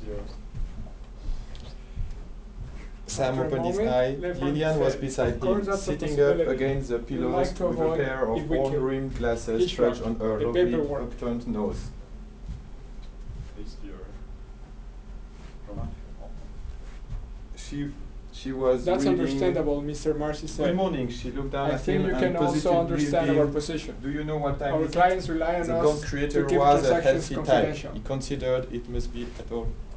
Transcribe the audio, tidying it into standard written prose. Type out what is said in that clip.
Sam After a opened his moment, eye. Lefranc Lillian was said, beside "Of course him, that's a sitting up possibility. against the We'd pillows like to with a avoid pair if of we can. horn-rimmed glasses He stretched shrugged. on her The lovely paperwork. upturned nose. She was That's reading. understandable, Mr. Marcy Good said. morning. She looked down I at think him you and can also positively understand our revealed, position. "Do you know what time Our is it?" clients rely on The gold us creator to keep was a transactions healthy type. confidential. He considered it must be at all